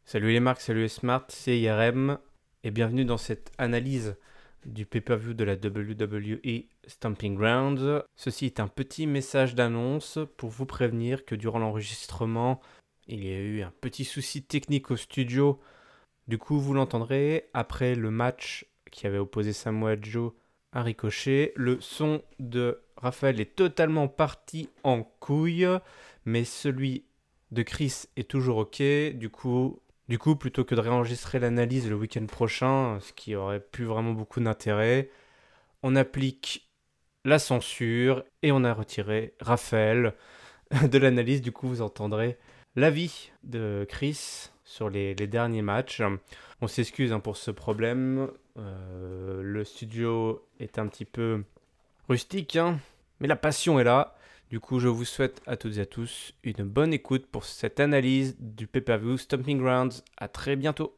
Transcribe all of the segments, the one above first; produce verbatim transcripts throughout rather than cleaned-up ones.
Salut les marques, salut les Smart, c'est I R M et bienvenue dans cette analyse du pay-per-view de la W W E Stomping Grounds. Ceci est un petit message d'annonce pour vous prévenir que durant l'enregistrement, il y a eu un petit souci technique au studio. Du coup, vous l'entendrez après le match qui avait opposé Samoa Joe à Ricochet. Le son de Raphaël est totalement parti en couille, mais celui de Chris est toujours ok. Du coup, du coup, plutôt que de réenregistrer l'analyse le week-end prochain, ce qui aurait plus vraiment beaucoup d'intérêt, on applique la censure et on a retiré Raphaël de l'analyse. Du coup, vous entendrez l'avis de Chris sur les, les derniers matchs. On s'excuse hein, pour ce problème. Euh, le studio est un petit peu rustique, hein, mais la passion est là. Du coup, je vous souhaite à toutes et à tous une bonne écoute pour cette analyse du pay-per-view Stomping Grounds. À très bientôt.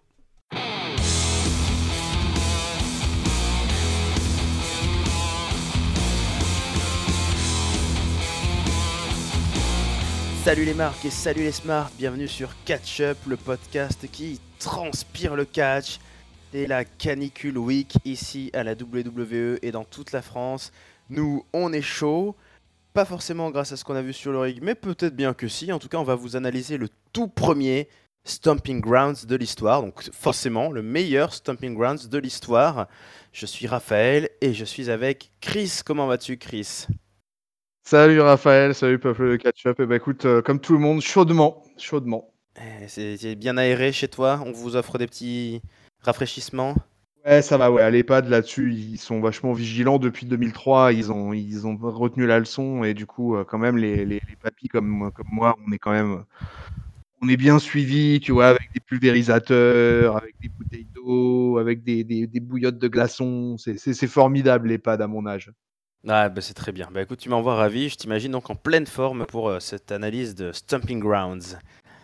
Salut les marques et salut les smarts, bienvenue sur Catch Up, le podcast qui transpire le catch. C'est la canicule week ici à la W W E et dans toute la France. Nous, on est chaud, pas forcément grâce à ce qu'on a vu sur le ring, mais peut-être bien que si. En tout cas, on va vous analyser le tout premier Stomping Grounds de l'histoire, donc forcément le meilleur Stomping Grounds de l'histoire. Je suis Raphaël et je suis avec Chris. Comment vas-tu, Chris ? Salut Raphaël, salut peuple de Catch-Up. Et bah écoute, euh, comme tout le monde, chaudement, chaudement. Eh, C'est c'est bien aéré chez toi, on vous offre des petits rafraîchissements. Ouais, ça va, ouais, à l'EHPAD là-dessus, ils sont vachement vigilants depuis deux mille trois, ils ont, ils ont retenu la leçon et du coup, euh, quand même, les, les, les papis comme, comme moi, on est quand même, on est bien suivis, tu vois, avec des pulvérisateurs, avec des bouteilles d'eau, avec des, des, des bouillottes de glaçons. C'est, c'est, c'est formidable l'EHPAD à mon âge. Ah bah c'est très bien. Bah écoute, tu m'envoies ravi, je t'imagine donc en pleine forme pour euh, cette analyse de Stomping Grounds.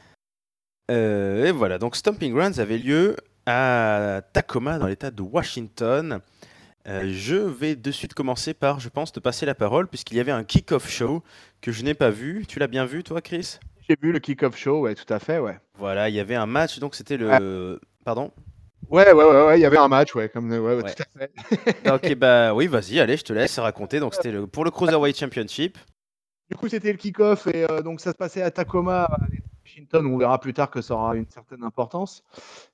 Euh, et voilà, donc Stomping Grounds avait lieu à Tacoma dans l'état de Washington. Euh, je vais de suite commencer par, je pense, te passer la parole puisqu'il y avait un kick-off show que je n'ai pas vu. Tu l'as bien vu toi, Chris ? J'ai vu le kick-off show, ouais, tout à fait, ouais. Voilà, il y avait un match, donc c'était Ouais, le... Pardon ? ouais, ouais, ouais, ouais, il y avait un match, ouais, comme, ouais, ouais, Ouais. tout à Bah, ok, fait. bah oui, vas-y, allez, je te laisse raconter. Donc c'était le... pour le Cruiserweight Championship. Du coup, c'était le kick-off et euh, donc ça se passait à Tacoma, à Washington. On verra plus tard que ça aura une certaine importance.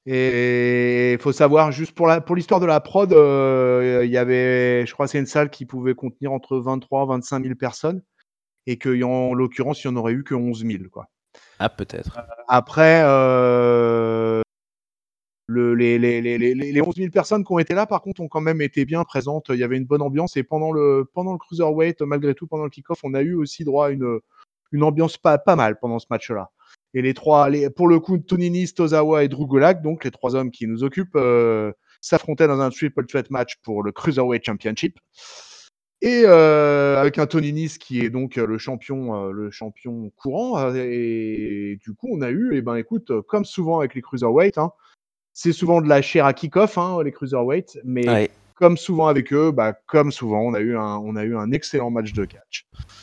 Et il faut savoir, juste pour, la, pour l'histoire de la prod, euh, il y avait, je crois, que c'est une salle qui pouvait contenir entre vingt-trois et vingt-cinq mille personnes et qu'en l'occurrence, il n'y en aurait eu que onze mille. Quoi. Ah, peut-être. Après, euh, le, les, les, les, les, les onze mille personnes qui ont été là, par contre, ont quand même été bien présentes. Il y avait une bonne ambiance et pendant le, pendant le Cruiserweight, malgré tout, pendant le kick-off, on a eu aussi droit à une, une ambiance pas, pas mal pendant ce match-là. Et les trois, les, pour le coup, Tony Nese, Tozawa et Drew Gulak, donc les trois hommes qui nous occupent, euh, s'affrontaient dans un triple threat match pour le Cruiserweight Championship. Et euh, avec un Tony Nese qui est donc le champion, euh, le champion courant. Et, et du coup, on a eu, et ben écoute, comme souvent avec les Cruiserweight, hein, c'est souvent de la chair à kick-off, hein, les Cruiserweight, mais Ouais. comme souvent avec eux, bah, comme souvent, on a eu un, on a eu un excellent match de catch.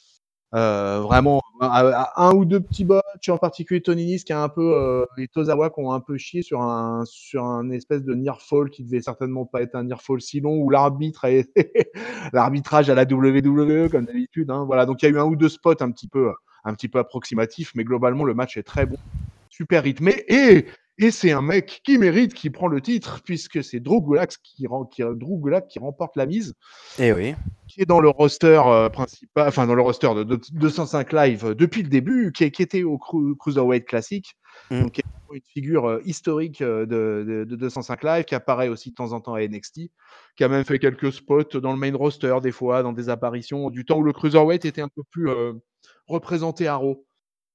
Euh, vraiment, à, à un ou deux petits botches, en particulier Tony Nese qui a un peu, euh, et Tozawa qui ont un peu chié sur un, sur un espèce de near fall qui devait certainement pas être un near fall si long, où l'arbitre a été, l'arbitrage à la W W E comme d'habitude, hein, voilà. Donc il y a eu un ou deux spots un petit peu, un petit peu approximatifs, mais globalement le match est très bon, super rythmé, et et c'est un mec qui mérite, qui prend le titre, puisque c'est Drew Gulak qui, qui, Drew Gulak qui remporte la mise, Eh oui. qui est dans le roster euh, principal, enfin dans le roster de, de deux cent cinq Live euh, depuis le début, qui, qui était au Cru- Cruiserweight Classic, Mm. donc qui est une figure euh, historique euh, de, de, de deux cent cinq Live, qui apparaît aussi de temps en temps à N X T, qui a même fait quelques spots dans le main roster, des fois, dans des apparitions, du temps où le Cruiserweight était un peu plus euh, représenté à Raw.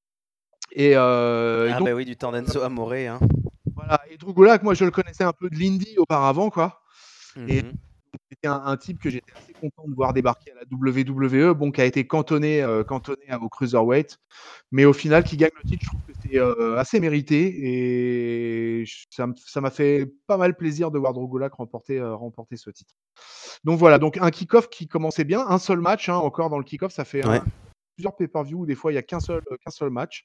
Et, euh, et Ah donc, bah oui, du temps d'Enzo Amore, hein. voilà. Et Drew Gulak, moi, je le connaissais un peu de l'Indie auparavant, quoi. Et Mhm. c'était un, un type que j'étais assez content de voir débarquer à la W W E, bon, qui a été cantonné, euh, cantonné au Cruiserweight, mais au final, qui gagne le titre, je trouve que c'est euh, assez mérité, et ça, ça m'a fait pas mal plaisir de voir Drew Gulak remporter, euh, remporter ce titre. Donc voilà, donc un kick-off qui commençait bien, un seul match, hein, encore dans le kick-off, ça fait Ouais. un, plusieurs pay-per-view où des fois il n'y a qu'un seul, qu'un seul match.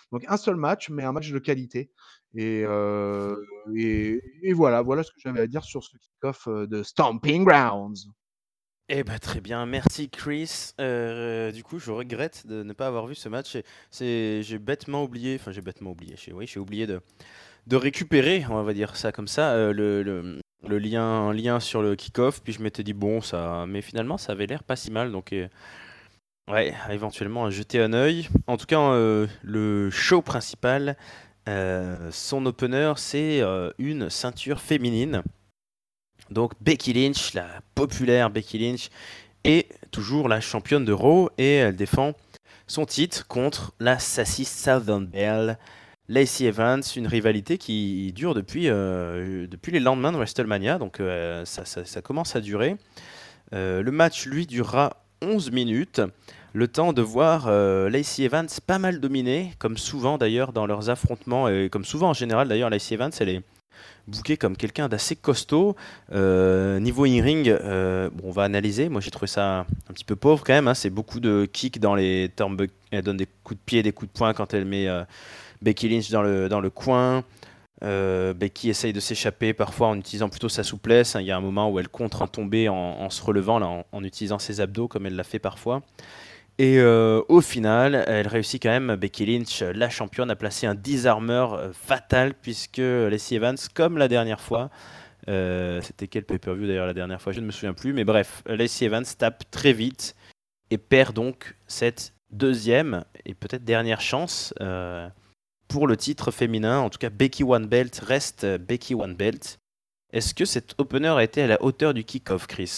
Donc un seul match, mais un match de qualité. Et, euh, et, et voilà, voilà ce que j'avais à dire sur ce kick-off euh, de Stomping Grounds. Eh ben, très bien, merci Chris. Euh, du coup, je regrette de ne pas avoir vu ce match. C'est, j'ai bêtement oublié, enfin j'ai bêtement oublié, j'ai, oui, j'ai oublié de, de récupérer, on va dire ça comme ça, euh, le, le, le lien, un lien sur le kick-off. Puis je m'étais dit bon, ça, mais finalement ça avait l'air pas si mal, donc euh, ouais, éventuellement à jeter un œil. En tout cas, euh, le show principal, euh, son opener, c'est euh, une ceinture féminine. Donc Becky Lynch, la populaire Becky Lynch, est toujours la championne de Raw et elle défend son titre contre la sassy Southern Belle, Lacey Evans, une rivalité qui dure depuis, euh, depuis les lendemains de WrestleMania, donc euh, ça, ça- ça commence à durer. Euh, le match, lui, durera onze minutes, le temps de voir euh, Lacey Evans pas mal dominer, comme souvent d'ailleurs dans leurs affrontements, et comme souvent en général d'ailleurs, Lacey Evans, elle est booké comme quelqu'un d'assez costaud. Euh, niveau in-ring, euh, bon, on va analyser. Moi, j'ai trouvé ça un petit peu pauvre quand même, hein. C'est beaucoup de kicks dans les turnbuckles. Elle donne des coups de pied, des coups de poing quand elle met euh, Becky Lynch dans le, dans le coin. Euh, Becky essaye de s'échapper parfois en utilisant plutôt sa souplesse. Il y a un moment où elle contre un tombé en, en se relevant, là, en, en utilisant ses abdos comme elle l'a fait parfois. Et euh, au final, elle réussit quand même, Becky Lynch, la championne, à placer un disarmer euh, fatal, puisque Lacey Evans, comme la dernière fois, euh, c'était quel pay-per-view d'ailleurs la dernière fois, je ne me souviens plus, mais bref, Lacey Evans tape très vite et perd donc cette deuxième et peut-être dernière chance euh, pour le titre féminin. En tout cas, Becky One Belt reste Becky One Belt. Est-ce que cet opener a été à la hauteur du kick-off, Chris ?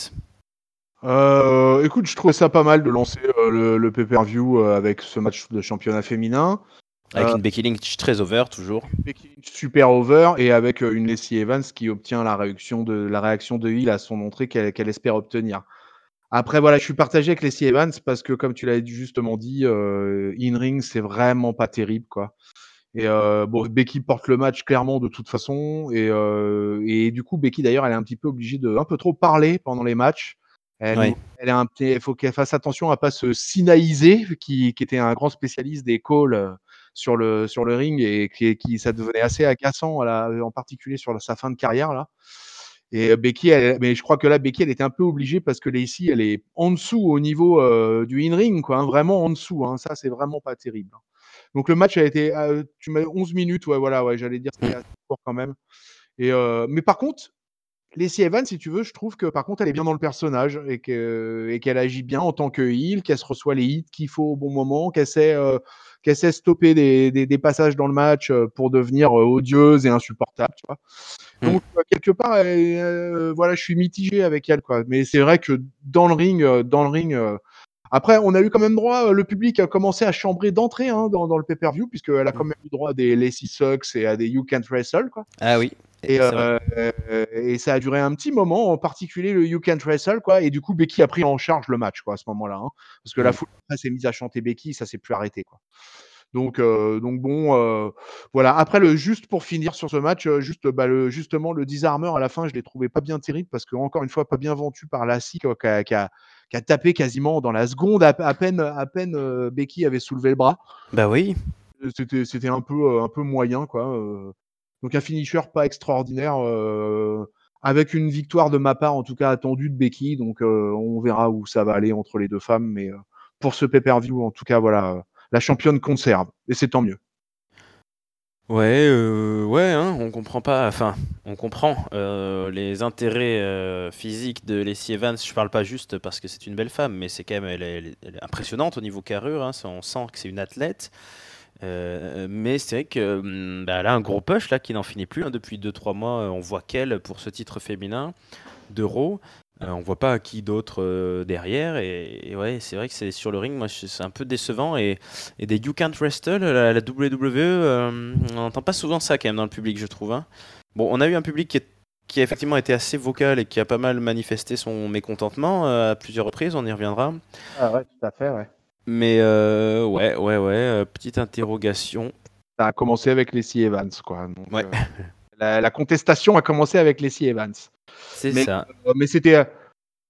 Euh, écoute, je trouvais ça pas mal de lancer euh, le, le pay-per-view euh, avec ce match de championnat féminin. Avec Euh, une Becky Lynch très over, toujours. Becky Lynch super over et avec euh, une Lacey Evans qui obtient la réaction de, la réaction de Hill à son entrée qu'elle qu'elle espère obtenir. Après, voilà, je suis partagé avec Lacey Evans parce que, comme tu l'as justement dit, euh, in-ring, c'est vraiment pas terrible, quoi. Et euh, bon, Becky porte le match clairement de toute façon. Et, euh, et du coup, Becky, d'ailleurs, elle est un petit peu obligée de un peu trop parler pendant les matchs. Elle, Ouais. nous, elle est un petit, il faut qu'elle fasse attention à pas se sinaïser, qui, qui était un grand spécialiste des calls euh, sur le, sur le ring et qui, qui ça devenait assez agaçant, à la, en particulier sur sa fin de carrière, là. Et Becky, elle, mais je crois que là, Becky, elle était un peu obligée parce que Lacey, elle est en dessous au niveau euh, du in-ring, quoi, hein, vraiment en dessous. Hein, ça, c'est vraiment pas terrible. Donc le match a été, euh, tu m'as onze minutes, ouais, voilà, ouais, j'allais dire c'était assez court quand même. Et euh, mais par contre, Lacey Evans, si tu veux, je trouve que par contre, elle est bien dans le personnage et que et qu'elle agit bien en tant que heel, qu'elle se reçoit les hits qu'il faut au bon moment, qu'elle sait euh, qu'elle sait stopper des, des, des passages dans le match euh, pour devenir euh, odieuse et insupportable, tu vois. Donc euh, quelque part, elle, euh, voilà, je suis mitigé avec elle, quoi. Mais c'est vrai que dans le ring, euh, dans le ring. Euh, après, on a eu quand même droit, le public a commencé à chambrer d'entrée hein, dans, dans le pay-per-view, puisqu'elle a quand même eu droit à des Lacey Sucks et à des You Can't Wrestle, quoi. Ah oui, Et, c'est vrai. euh, et ça a duré un petit moment, en particulier le You Can't Wrestle, quoi. Et du coup, Becky a pris en charge le match, quoi, à ce moment-là. Hein, parce que la Mm. foule après s'est mise à chanter Becky, ça s'est plus arrêté, quoi. Donc, euh, donc bon, euh, voilà. Après, le juste pour finir sur ce match, euh, juste, bah, le, justement, le disarmer à la fin, je l'ai trouvé pas bien terrible parce que encore une fois, pas bien vendu par Lassie, quoi, qui a, qui a, qui a tapé quasiment dans la seconde à, à peine, à peine euh, Becky avait soulevé le bras. Bah oui. C'était, c'était un peu, un peu moyen, quoi. Euh, donc un finisher pas extraordinaire. Euh, avec une victoire de ma part, en tout cas attendue de Becky. Donc euh, on verra où ça va aller entre les deux femmes. Mais euh, pour ce pay-per-view, en tout cas, voilà, euh, la championne conserve. Et c'est tant mieux. Ouais, euh, ouais, hein, on comprend pas, enfin, on comprend euh, les intérêts euh, physiques de Lacey Evans. Je parle pas juste parce que c'est une belle femme, mais c'est quand même, elle est, elle est- elle est impressionnante au niveau carrure. Hein, ça, on sent que c'est une athlète. Euh, mais c'est vrai que hum, bah, elle a un gros push là qui n'en finit plus. Hein, depuis deux trois mois, euh, on voit qu'elle pour ce titre féminin d'Euro. Euh, on voit pas qui d'autre euh, derrière. Et, et ouais, c'est vrai que c'est sur le ring, moi, je- c'est un peu décevant. Et, et des You Can't Wrestle, la, la W W E, euh, on n'entend pas souvent ça quand même dans le public, je trouve. Hein. Bon, on a eu un public qui, est- qui a effectivement été assez vocal et qui a pas mal manifesté son mécontentement euh, à plusieurs reprises, on y reviendra. Ah ouais, tout à fait, ouais. Mais euh, ouais, ouais, ouais, euh, petite interrogation. Ça a commencé avec Lacey Evans, quoi. Donc, Ouais, euh, la, la contestation a commencé avec Lacey Evans. c'est Mais, ça. euh, mais c'était,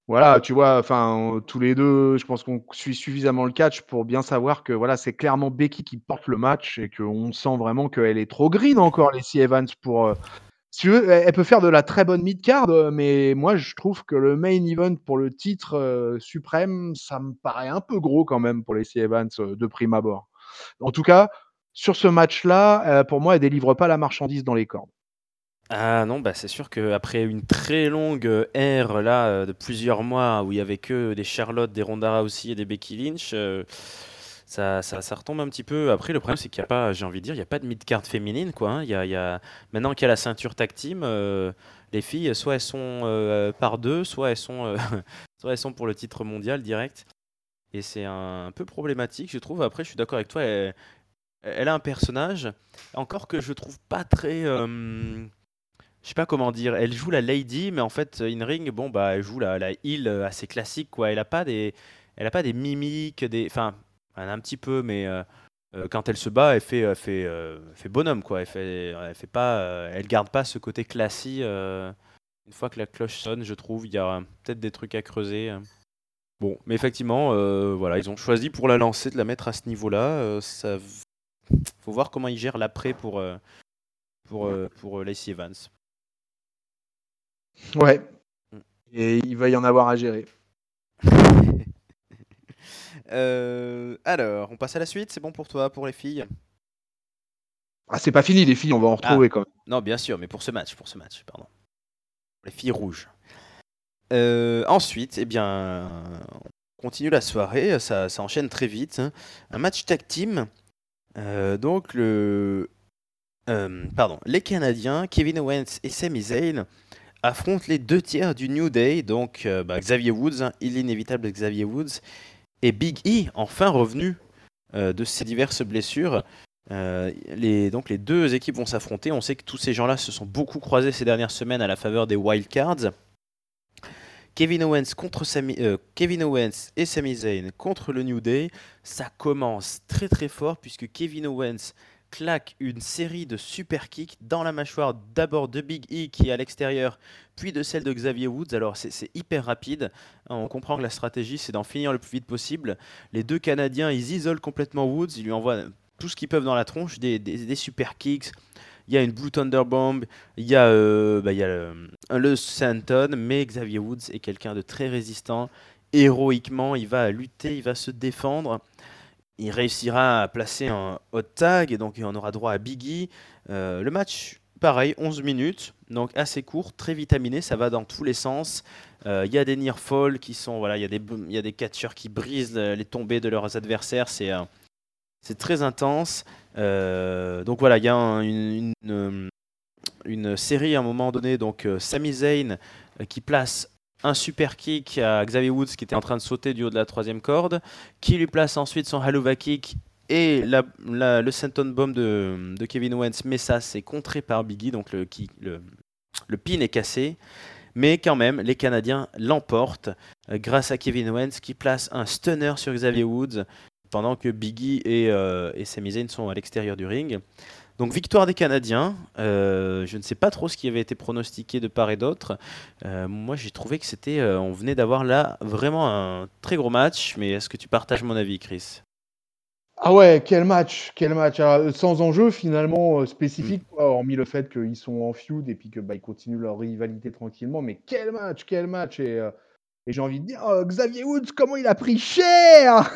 Voilà, tu vois, enfin, tous les deux, je pense qu'on suit suffisamment le catch pour bien savoir que voilà, c'est clairement Becky qui porte le match et qu'on sent vraiment qu'elle est trop green encore, Lacey Evans, pour. Euh, si tu veux, elle, elle peut faire de la très bonne mid-card, euh, mais moi, je trouve que le main event pour le titre euh, suprême, ça me paraît un peu gros quand même pour Lacey Evans euh, de prime abord. En tout cas, sur ce match-là, euh, pour moi, elle délivre pas la marchandise dans les cordes. Ah non, bah c'est sûr qu'après une très longue euh, ère là euh, de plusieurs mois où il y avait que des Charlotte, des Ronda Rousey et des Becky Lynch, euh, ça, ça, ça retombe un petit peu. Après, le problème c'est qu'il n'y a pas, j'ai envie de dire, il n'y a pas de mid-card féminine quoi. Hein. Il y a, il y a... Maintenant qu'il y a la ceinture tag team, euh, les filles, soit elles sont euh, par deux, soit elles sont, euh, soit elles sont pour le titre mondial direct. Et c'est un, un peu problématique, je trouve. Après, je suis d'accord avec toi. Elle, elle a un personnage, encore que je trouve pas très. euh, je sais pas comment dire, elle joue la lady, mais en fait, in ring, bon, bah, elle joue la, la heel euh, assez classique, quoi. Elle a pas des, elle a pas des mimiques, des, enfin, elle en a un petit peu, mais euh, euh, quand elle se bat, elle fait, elle fait, euh, elle fait bonhomme, quoi. Elle fait, elle fait pas, euh, elle garde pas ce côté classique. euh, une fois que la cloche sonne, je trouve, il y a peut-être des trucs à creuser. euh. Bon, mais effectivement, euh, voilà, ils ont choisi pour la lancer de la mettre à ce niveau-là. euh, ça, faut voir comment ils gèrent l'après pour, euh, pour, euh, pour euh, Lacey Evans. Ouais. Mm. Et il va y en avoir à gérer. Euh, alors, on passe à la suite, c'est bon pour toi, pour les filles? Ah, c'est pas fini, les filles, on va en Ah, retrouver quand même. non, bien sûr, mais pour ce match, pour ce match, pardon. Les filles rouges. Euh, ensuite, eh bien, on continue la soirée, ça, ça enchaîne très vite. Hein. Un match tag team. Euh, donc, le, euh, pardon, les Canadiens, Kevin Owens et Sami Zayn, affrontent les deux tiers du New Day, donc euh, bah, Xavier Woods, hein, l'inévitable Xavier Woods, et Big E, enfin revenu euh, de ses diverses blessures. Euh, les, donc les deux équipes vont s'affronter. On sait que tous ces gens-là se sont beaucoup croisés ces dernières semaines à la faveur des wildcards. Kevin Owens, contre Sami, euh, Kevin Owens et Sami Zayn contre le New Day. Ça commence très très fort puisque Kevin Owens claque une série de super kicks dans la mâchoire d'abord de Big E qui est à l'extérieur, puis de celle de Xavier Woods. Alors c'est, c'est hyper rapide. On comprend que la stratégie c'est d'en finir le plus vite possible. Les deux Canadiens ils isolent complètement Woods, ils lui envoient tout ce qu'ils peuvent dans la tronche, des, des, des super kicks. Il y a une Blue Thunder Bomb, il y a, euh, bah, il y a le, le Santon, mais Xavier Woods est quelqu'un de très résistant. Héroïquement, il va lutter, il va se défendre. Il réussira à placer un hot tag, et donc on aura droit à Biggie. Euh, le match, pareil, onze minutes, donc assez court, très vitaminé, ça va dans tous les sens. Euh, Il y a des near fall qui sont, voilà, il y a des, il y a des catcheurs qui brisent les tombées de leurs adversaires. C'est euh, c'est très intense. Euh, donc voilà, il y a un- une, une, une série à un moment donné, donc euh, Sami Zayn euh, qui place un super kick à Xavier Woods qui était en train de sauter du haut de la troisième corde, qui lui place ensuite son Haluva kick et la, la- le senton bomb de, de Kevin Owens, mais ça c'est contré par Biggie, donc le, kick- le, le pin est cassé. Mais quand même, les Canadiens l'emportent euh, grâce à Kevin Owens qui place un stunner sur Xavier Woods pendant que Biggie et, euh, et Sami Zayn sont à l'extérieur du ring. Donc victoire des Canadiens. Euh, je ne sais pas trop ce qui avait été pronostiqué de part et d'autre. Euh, moi, j'ai trouvé que c'était, euh, on venait d'avoir là vraiment un très gros match. Mais est-ce que tu partages mon avis, Chris? Ah ouais, quel match, quel match. Alors, euh, sans enjeu finalement euh, Mm. spécifique, quoi, hormis le fait qu'ils sont en feud et puis que bah, ils continuent leur rivalité tranquillement. Mais quel match, quel match. Et, euh, et j'ai envie de dire, oh, Xavier Woods, comment il a pris cher.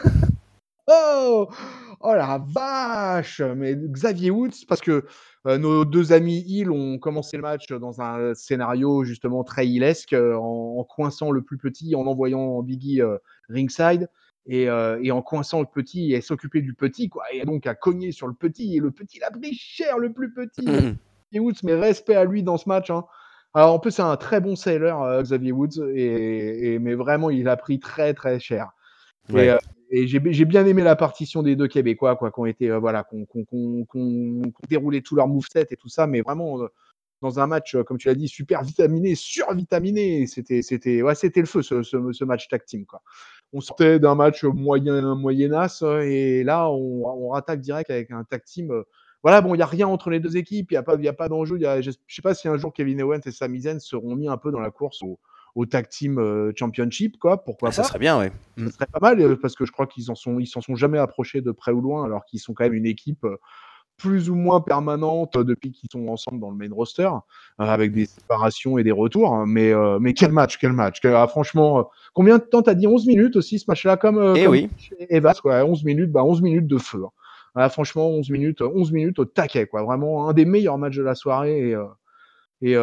Oh, oh la vache. Mais Xavier Woods, parce que euh, nos deux amis Hill ont commencé le match dans un scénario justement très Hillesque, euh, en, en coinçant le plus petit, en envoyant Biggie euh, ringside. Et, euh, et en coinçant le petit, et s'occuper du petit, quoi, et donc à cogner sur le petit, et le petit l'a pris cher, le plus petit, Xavier Woods, mais respect à lui dans ce match, hein. Alors en plus c'est un très bon sailor, euh, Xavier Woods, et, et, mais vraiment il a pris très très cher. Et, Ouais. euh, et j'ai, j'ai bien aimé la partition des deux Québécois, quoi, qui ont été, euh, voilà, qui ont, qui ont- qui ont- qui ont- qui ont déroulé tout leur moveset et tout ça, mais vraiment euh, dans un match, euh, comme tu l'as dit, super vitaminé, survitaminé. C'était, c'était, ouais, c'était le feu ce, ce, ce match tag team, quoi. On sortait d'un match moyen, moyenasse, euh, et là on, on rattaque direct avec un tag team. euh, Voilà, bon, il n'y a rien entre les deux équipes, il n'y a pas, il y a pas d'enjeu. il y a- Je ne sais pas si un jour Kevin Owens et Sami Zayn seront mis un peu dans la course au, au Tag Team euh, Championship, quoi, pourquoi Ah, ça pas. serait bien, ouais. Ça serait pas mal, euh, parce que je crois qu'ils en sont, ils s'en sont jamais approchés de près ou loin, alors qu'ils sont quand même une équipe euh, plus ou moins permanente euh, depuis qu'ils sont ensemble dans le main roster, euh, avec des séparations et des retours. hein. Mais, euh, mais quel match, quel match. Quel- ah, franchement, euh, combien de temps t'as dit onze minutes aussi, ce match-là, comme, euh, Eh comme oui. chez Evas, quoi. onze minutes, bah onze minutes de feu. hein. Ah, franchement, onze minutes, onze minutes au taquet, quoi. Vraiment un des meilleurs matchs de la soirée. Et, euh, et,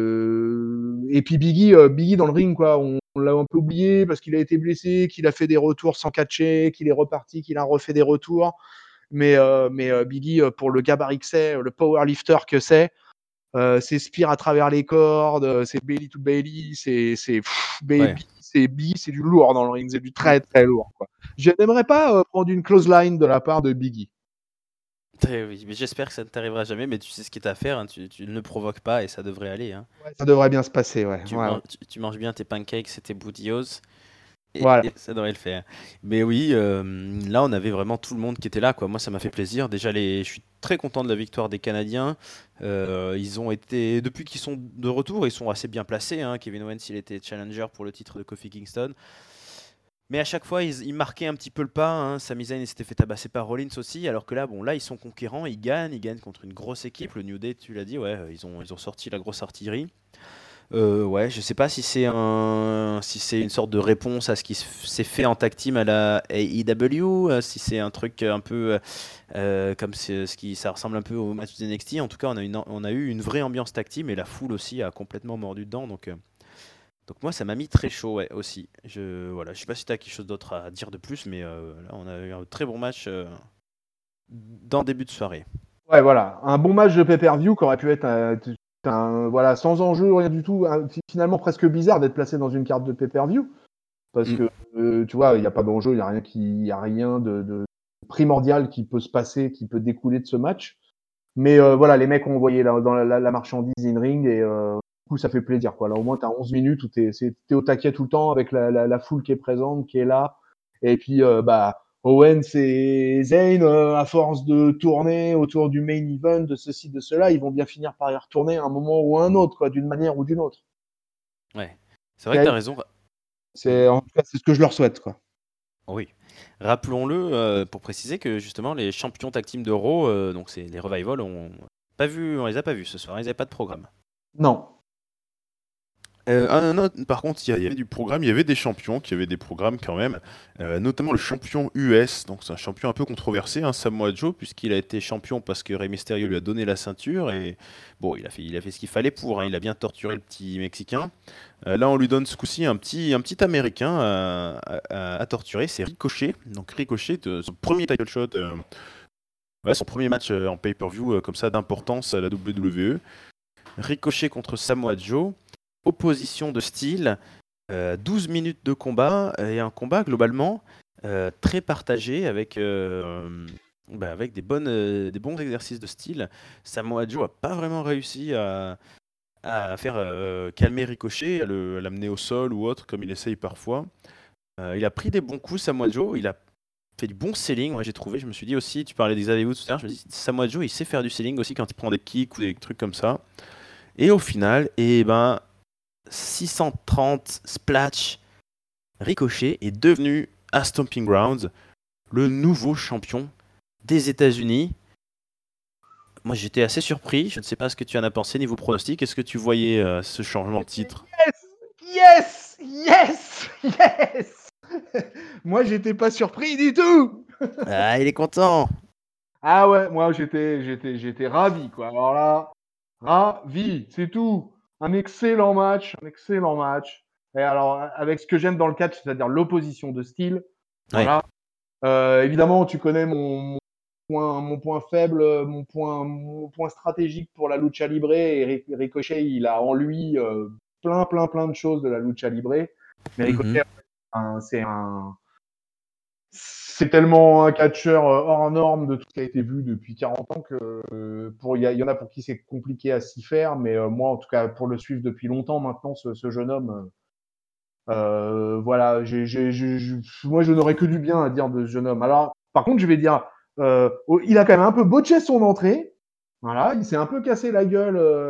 euh, et puis Biggie, euh, Biggie dans le ring, quoi. On, on l'a un peu oublié parce qu'il a été blessé, qu'il a fait des retours sans catcher, qu'il est reparti, qu'il a refait des retours. Mais, euh, mais euh, Biggie, euh, pour le gabarit que c'est, le powerlifter que c'est, euh, c'est Spear à travers les cordes, euh, c'est Bailey to Bailey, c'est, c'est, pff, Ouais. Baby, c'est Biggie, c'est du lourd dans le ring, c'est du très très lourd, quoi. Je n'aimerais pas euh, prendre une close line de la part de Biggie. Eh oui, mais j'espère que ça ne t'arrivera jamais, mais tu sais ce qu'il t'a à faire, hein, tu, tu ne le provoques pas et ça devrait aller. Hein. Ouais, ça devrait bien se passer, ouais. Tu, ouais, man- ouais. tu, tu manges bien tes pancakes et tes boutillos, et, Voilà. et ça devrait le faire. Mais oui, euh, là on avait vraiment tout le monde qui était là, quoi. Moi ça m'a fait plaisir. Déjà, les... je suis très content de la victoire des Canadiens. Euh, ils ont été, depuis qu'ils sont de retour, ils sont assez bien placés. hein. Kevin Owens, il était challenger pour le titre de Kofi Kingston. Mais à chaque fois, ils, ils marquaient un petit peu le pas. Hein. Sami Zayn s'était fait tabasser par Rollins aussi. Alors que là, bon, là, ils sont conquérants, ils gagnent, ils gagnent contre une grosse équipe. Le New Day, tu l'as dit, ouais, ils ont, ils ont sorti la grosse artillerie. Euh, ouais, je sais pas si c'est un, si c'est une sorte de réponse à ce qui s- s'est fait en tag team à la A E W, euh, si c'est un truc un peu euh, comme c'est- ce qui, ça ressemble un peu au match d'N X T. En tout cas, on a, une, on a eu une vraie ambiance tag team et la foule aussi a complètement mordu dedans. Donc, euh, donc moi, ça m'a mis très chaud, ouais, aussi. Je, voilà, je sais pas si tu as quelque chose d'autre à dire de plus, mais euh, là, on a eu un très bon match euh, dans le début de soirée. Ouais, voilà. Un bon match de pay-per-view qui aurait pu être un, un- voilà, sans enjeu, rien du tout. un- finalement, presque bizarre d'être placé dans une carte de pay-per-view. Parce Mm. que, euh, tu vois, il n'y a pas d'enjeu, il n'y a rien, qui, y a rien de, de primordial qui peut se passer, qui peut découler de ce match. Mais euh, voilà, les mecs ont envoyé la, dans la, la, la marchandise in-ring et euh, du coup, ça fait plaisir. Quoi. Là, au moins, tu as onze minutes où tu es au taquet tout le temps avec la, la, la foule qui est présente, qui est là. Et puis, euh, bah, Owens et Zayn, euh, à force de tourner autour du main event, de ceci, de cela, ils vont bien finir par y retourner à un moment ou à un autre, quoi, d'une manière ou d'une autre. Ouais, c'est vrai que tu as raison. C'est, en tout cas, c'est ce que je leur souhaite. Quoi. Oui. Rappelons-le euh, pour préciser que justement les champions tag team de Raw, euh, donc c'est les Revival, on pas vu, on les a pas vus ce soir, ils n'avaient pas de programme. Non. Euh, ah, non, non, par contre, il y, a- il y avait du programme, il y avait des champions qui avaient des programmes quand même, euh, notamment le champion U S, donc c'est un champion un peu controversé, hein, Samoa Joe, puisqu'il a été champion parce que Rey Mysterio lui a donné la ceinture, et bon, il a fait, il a fait ce qu'il fallait pour, hein, il a bien torturé le petit Mexicain. Euh, là, on lui donne ce coup-ci un petit, un petit Américain à, à- à torturer, c'est Ricochet, donc Ricochet, de, son premier title shot, euh, ouais, son premier match euh, en pay-per-view euh, comme ça d'importance à la W W E. Ricochet contre Samoa Joe. Opposition de style, euh, douze minutes de combat et un combat globalement euh, très partagé avec, euh, bah, avec des, bonnes, euh, des bons exercices de style. Samoa Joe n'a pas vraiment réussi à, à faire euh, calmer Ricochet, à le- à l'amener au sol ou autre comme il essaye parfois. Euh, il a pris des bons coups, Samoa Joe, il a fait du bon selling, moi j'ai trouvé. Je me suis dit aussi, tu parlais des Xavier Woods tout à l'heure, je me dis Samoa Joe il sait faire du selling aussi quand il prend des kicks ou des trucs comme ça. Et au final, et ben. six cent trente Splash, Ricochet est devenu à Stomping Grounds le nouveau champion des États-Unis. Moi j'étais assez surpris, je ne sais pas ce que tu en as pensé niveau pronostic. Est-ce que tu voyais euh, ce changement de titre? Yes, yes, yes, yes. Moi, j'étais pas surpris du tout. Ah, il est content. Ah ouais, moi j'étais, j'étais, j'étais ravi quoi. Alors là, ravi, c'est tout. Un excellent match, un excellent match. Et alors avec ce que j'aime dans le catch, c'est-à-dire l'opposition de style. Ouais. Voilà. Euh, évidemment, tu connais mon, mon point, mon point faible, mon point, mon point stratégique pour la lucha libre. Et Ricochet, il a en lui euh, plein, plein, plein de choses de la lucha libre. Mais Ricochet, mm-hmm. c'est un c'est tellement un catcheur hors norme de tout ce qui a été vu depuis quarante ans que euh, pour il y, y en a pour qui c'est compliqué à s'y faire, mais euh, moi en tout cas pour le suivre depuis longtemps maintenant, ce, ce jeune homme, euh, voilà, j'ai, j'ai, j'ai, j'ai, moi je n'aurais que du bien à dire de ce jeune homme. Alors par contre je vais dire, euh, oh, il a quand même un peu botché son entrée, voilà, il s'est un peu cassé la gueule euh,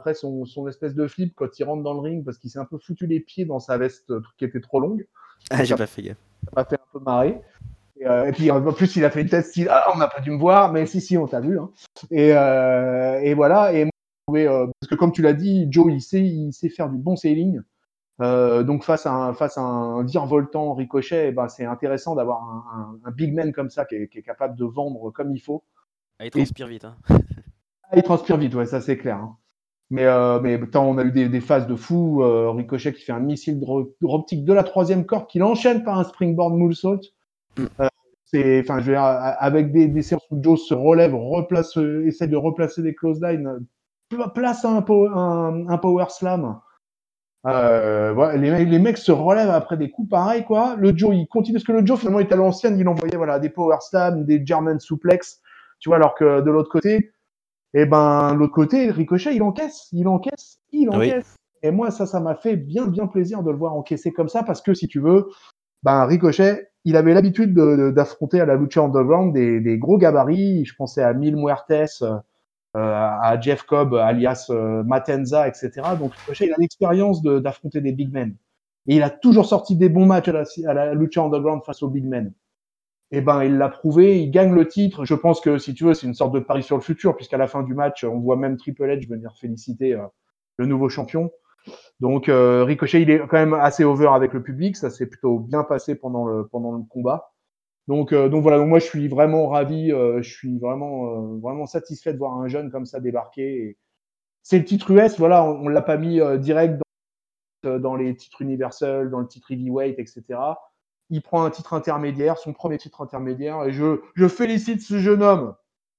après son, son espèce de flip quand il rentre dans le ring parce qu'il s'est un peu foutu les pieds dans sa veste euh, qui était trop longue. Ah, Donc, j'ai ça pas fait gaffe. m'a fait un peu marrer. Et, euh, et puis en plus, il a fait une tête style ah, on n'a pas dû me voir, mais si, si, on t'a vu. Hein. Et, euh, et voilà. Et moi, euh, parce que comme tu l'as dit, Joe, il sait, il sait faire du bon sailing. Euh, donc face à un, face à un virevoltant Ricochet, eh ben, c'est intéressant d'avoir un, un, un big man comme ça qui est, qui est capable de vendre comme il faut. Ah, il transpire vite. Hein. Ah, il transpire vite, ouais, ça c'est clair. Hein. Mais, euh, mais tant on a eu des, des phases de fou. Euh, Ricochet qui fait un missile dropkick de la troisième corde, qu'il enchaîne par un springboard moonsault. Mm. Euh, c'est, enfin, je veux dire, avec des, des séances où Joe se relève, replace, euh, essaie de replacer des close lines, place un, un, un power slam. Euh, voilà, les, les mecs se relèvent après des coups pareils, quoi. Le Joe, il continue, parce que le Joe, finalement, il était à l'ancienne, il envoyait, voilà, des power slams, des German suplex, tu vois, alors que de l'autre côté, eh ben, l'autre côté, Ricochet, il encaisse, il encaisse, il encaisse. Oui. Et moi, ça, ça m'a fait bien, bien plaisir de le voir encaisser comme ça, parce que, si tu veux, ben, Ricochet, il avait l'habitude de, de, d'affronter à la Lucha Underground des, des gros gabarits. Je pensais à Mil Muertes, euh, à Jeff Cobb, alias euh, Matenza, et cetera. Donc, Ricochet, il a l'expérience de, d'affronter des big men. Et il a toujours sorti des bons matchs à la, à la Lucha Underground face aux big men. Eh ben, il l'a prouvé, il gagne le titre. Je pense que, si tu veux, c'est une sorte de pari sur le futur, puisqu'à la fin du match, on voit même Triple H venir féliciter euh, le nouveau champion. Donc, euh, Ricochet, il est quand même assez over avec le public. Ça s'est plutôt bien passé pendant le, pendant le combat. Donc, euh, donc voilà. Donc moi, je suis vraiment ravi. Euh, je suis vraiment, euh, vraiment satisfait de voir un jeune comme ça débarquer. Et c'est le titre U S. Voilà, on, on l'a pas mis euh, direct dans, dans les titres universels, dans le titre heavyweight, et cetera. Il prend un titre intermédiaire, son premier titre intermédiaire, et je, je félicite ce jeune homme.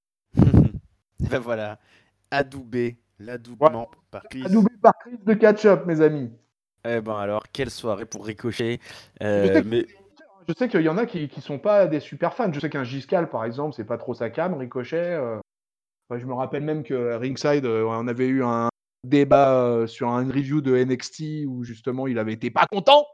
Ben voilà, adoubé, l'adoubement ouais. par Chris. Adoubé par Chris de catch-up, mes amis. Eh ben alors, quelle soirée pour Ricochet. Euh, je, sais mais... je sais qu'il y en a qui, qui sont pas des super fans. Je sais qu'un Giscal, par exemple, c'est pas trop sa cam, Ricochet. Euh... Enfin, je me rappelle même que Ringside, euh, on avait eu un débat euh, sur une review de N X T où justement il avait été pas content.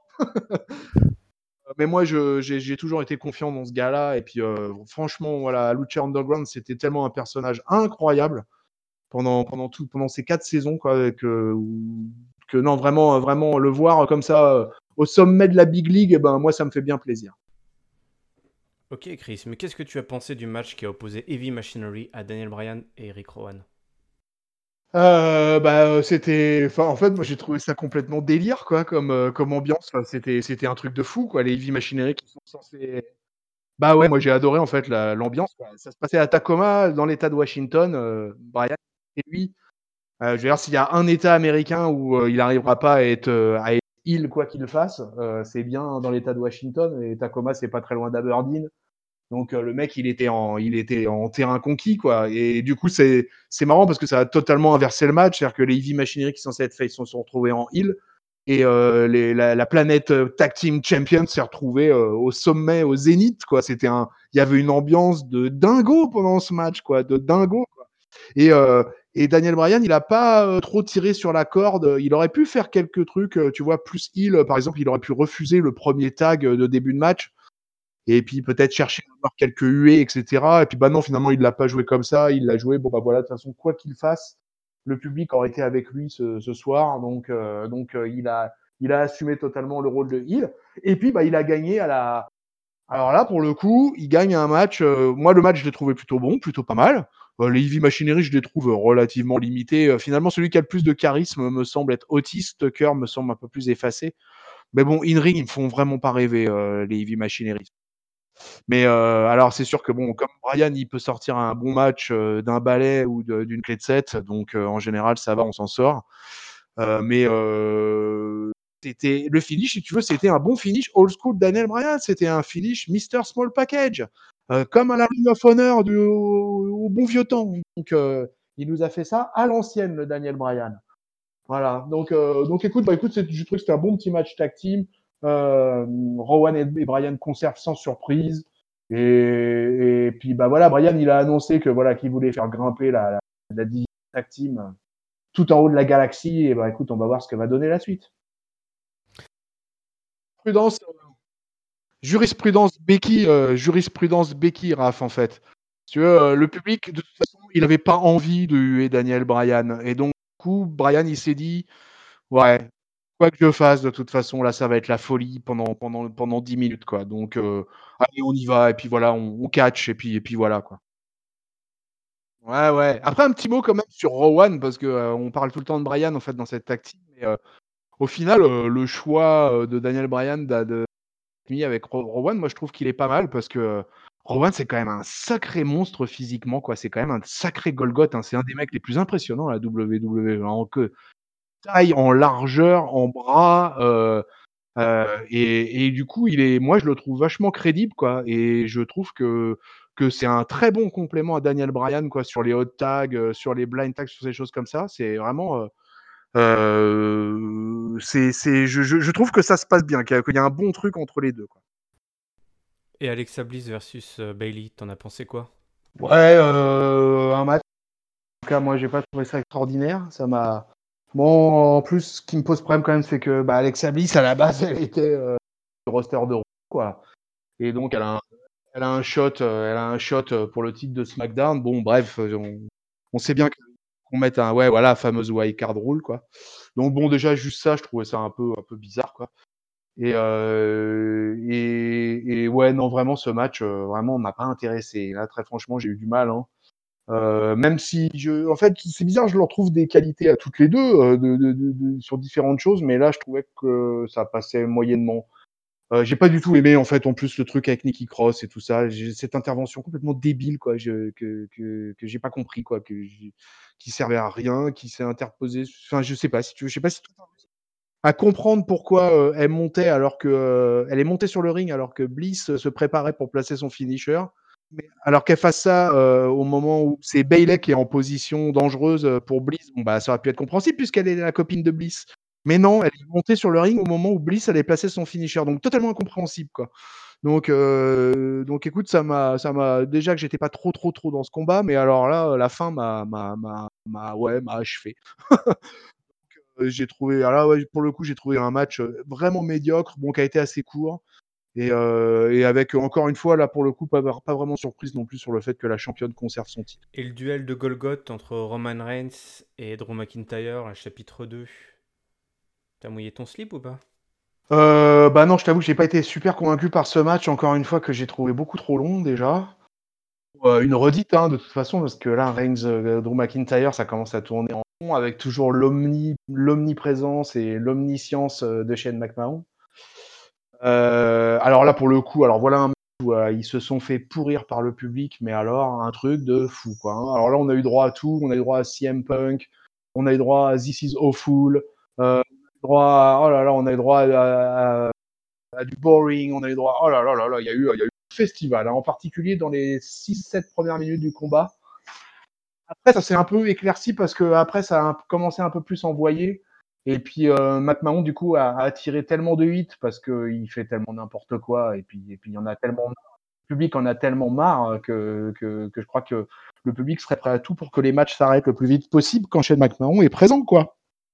Mais moi, je, j'ai, j'ai toujours été confiant dans ce gars-là. Et puis, euh, franchement, voilà, Lucha Underground, c'était tellement un personnage incroyable pendant, pendant, tout, pendant ces quatre saisons, quoi, que, que non, vraiment, vraiment, le voir comme ça euh, au sommet de la Big League, eh ben, moi, ça me fait bien plaisir. Ok, Chris, mais qu'est-ce que tu as pensé du match qui a opposé Heavy Machinery à Daniel Bryan et Eric Rowan? Euh, bah, c'était, enfin, en fait, moi, j'ai trouvé ça complètement délire, quoi, comme, euh, comme ambiance. Enfin, c'était, c'était un truc de fou, quoi. Les Heavy Machinery qui sont censés. Bah ouais, moi, j'ai adoré, en fait, la, l'ambiance. Quoi. Ça se passait à Tacoma, dans l'État de Washington. Euh, Bryan et lui, euh, je veux dire, s'il y a un État américain où euh, il n'arrivera pas à être, euh, à être heel, quoi qu'il fasse, euh, c'est bien dans l'État de Washington. Et Tacoma, c'est pas très loin d'Aberdeen. Donc euh, le mec, il était en, il était en terrain conquis, quoi. Et du coup, c'est, c'est marrant parce que ça a totalement inversé le match, c'est-à-dire que les Heavy Machinery qui sont censés être face sont, sont retrouvés en heel et euh, les, la, la planète euh, Tag Team Champion s'est retrouvée euh, au sommet, au zénith, quoi. C'était un, il y avait une ambiance de dingo pendant ce match, quoi, de dingo, quoi. Et euh, et Daniel Bryan, il a pas euh, trop tiré sur la corde. Il aurait pu faire quelques trucs, euh, tu vois, plus heel. Par exemple, il aurait pu refuser le premier tag de début de match. Et puis peut-être chercher à avoir quelques huées, et cetera. Et puis bah non, finalement, il l'a pas joué comme ça. Il l'a joué, bon bah voilà, de toute façon, quoi qu'il fasse, le public aurait été avec lui ce, ce soir. Donc, euh, donc euh, il, a, il a assumé totalement le rôle de heel. Et puis bah il a gagné à la... Alors là, pour le coup, il gagne un match. Euh, moi, le match, je l'ai trouvé plutôt bon, plutôt pas mal. Euh, les Heavy Machinery, je les trouve relativement limités. Euh, finalement, celui qui a le plus de charisme me semble être Otis. Tucker me semble un peu plus effacé. Mais bon, in-ring, ils me font vraiment pas rêver, euh, les Heavy Machinery. Mais euh, alors, c'est sûr que bon, comme Bryan, il peut sortir un bon match euh, d'un balai ou de, d'une clé de sept, donc euh, en général, ça va, on s'en sort. Euh, mais euh, c'était le finish, si tu veux, c'était un bon finish old school Daniel Bryan. C'était un finish mister Small Package, euh, comme à la Ring of Honor du, au, au bon vieux temps. Donc, euh, il nous a fait ça à l'ancienne, le Daniel Bryan. Voilà. Donc, euh, donc écoute, bah, écoute, c'est, je trouve que c'était un bon petit match tag team. Euh, Rowan et, et Bryan conservent sans surprise. Et, et puis bah voilà, Bryan, il a annoncé que voilà qu'il voulait faire grimper la, la, la division tag team tout en haut de la galaxie. Et bah écoute, on va voir ce que va donner la suite. Prudence, euh, jurisprudence Becky, euh, jurisprudence Becky, Raph, en fait. Tu veux, euh, le public, de toute façon, il n'avait pas envie de huer Daniel Bryan. Et donc, coup, Bryan, il s'est dit, ouais, quoi que je fasse, de toute façon, là, ça va être la folie pendant, pendant, pendant dix minutes, quoi. Donc, euh, allez, on y va, et puis voilà, on, on catch, et puis, et puis voilà, quoi. Ouais, ouais. Après, un petit mot quand même sur Rowan, parce que euh, on parle tout le temps de Bryan, en fait, dans cette tactique, mais euh, au final, euh, le choix euh, de Daniel Bryan d'a- de mis avec Ro- Rowan, moi, je trouve qu'il est pas mal, parce que euh, Rowan, c'est quand même un sacré monstre physiquement, quoi. C'est quand même un sacré Golgoth, hein. C'est un des mecs les plus impressionnants à la W W E, hein, en que taille, en largeur, en bras. euh, euh, et, et du coup, il est, moi, je le trouve vachement crédible, quoi. Et je trouve que que c'est un très bon complément à Daniel Bryan, quoi, sur les hot tags, euh, sur les blind tags, sur ces choses comme ça. C'est vraiment, euh, euh, c'est, c'est, je, je, je trouve que ça se passe bien, qu'il y a, qu'il y a un bon truc entre les deux, quoi. Et Alexa Bliss versus euh, Bailey, t'en as pensé quoi? Ouais, euh, un match. En tout cas, moi, j'ai pas trouvé ça extraordinaire. Ça m'a. Bon, en plus, ce qui me pose problème quand même, c'est que bah, Alexa Bliss, à la base, elle était euh, du roster de Raw, quoi. Et donc, elle a un, elle a un shot, euh, elle a un shot euh, pour le titre de SmackDown. Bon, bref, euh, on, on sait bien qu'on mette un, ouais, voilà, la fameuse wild card rule, quoi. Donc bon, déjà juste ça, je trouvais ça un peu, un peu bizarre, quoi. Et, euh, et, et ouais, non, vraiment, ce match, euh, vraiment, m'a pas intéressé. Là, très franchement, j'ai eu du mal, hein. Euh, même si je, en fait, c'est bizarre, je leur trouve des qualités à toutes les deux euh, de, de, de, de, sur différentes choses, mais là, je trouvais que ça passait moyennement. Euh, j'ai pas du tout aimé en fait en plus le truc avec Nikki Cross et tout ça. J'ai cette intervention complètement débile quoi, je, que que que j'ai pas compris quoi, que j'ai- qui servait à rien, qui s'est interposé. Enfin, je sais pas si tu veux, je sais pas si tu à comprendre pourquoi euh, elle montait alors que euh, elle est montée sur le ring alors que Bliss euh, se préparait pour placer son finisher. Mais alors qu'elle fasse ça euh, au moment où c'est Bayley qui est en position dangereuse euh, pour Bliss, bon bah ça aurait pu être compréhensible puisqu'elle est la copine de Bliss. Mais non, elle est montée sur le ring au moment où Bliss allait placer son finisher, donc totalement incompréhensible quoi. Donc euh, donc écoute, ça m'a ça m'a déjà que j'étais pas trop trop trop dans ce combat, mais alors là la fin m'a m'a m'a m'a ouais m'a achevé. Euh, j'ai trouvé, alors là, ouais, pour le coup, j'ai trouvé un match euh, vraiment médiocre, bon, qui a été assez court. Et, euh, et avec, euh, encore une fois, là, pour le coup, pas, pas vraiment surprise non plus sur le fait que la championne conserve son titre. Et le duel de Golgoth entre Roman Reigns et Drew McIntyre, un chapitre deux. T'as mouillé ton slip ou pas? Euh, bah non, je t'avoue que j'ai pas été super convaincu par ce match, encore une fois, que j'ai trouvé beaucoup trop long déjà. Euh, une redite, hein, de toute façon, parce que là, Reigns, euh, Drew McIntyre, ça commence à tourner en rond avec toujours l'omni, l'omniprésence et l'omniscience euh, de Shane McMahon. Euh, alors là, pour le coup, alors voilà un match où euh, ils se sont fait pourrir par le public, mais alors un truc de fou, quoi, hein. Alors là, on a eu droit à tout, on a eu droit à C M Punk, on a eu droit à This Is Awful, euh, on a eu droit à, oh là là, on a eu droit à, à, à du boring, on a eu droit, oh là là là là, il y a eu, il y a eu un festival, hein, en particulier dans les six sept premières minutes du combat. Après, ça s'est un peu éclairci parce que après, ça a commencé un peu plus à envoyer. Et puis, euh, Matt Mahon, du coup, a, a attiré tellement de hits parce qu'il fait tellement n'importe quoi. Et puis, et puis, il y en a tellement, le public en a tellement marre que, que, que je crois que le public serait prêt à tout pour que les matchs s'arrêtent le plus vite possible quand Shane McMahon est présent, quoi.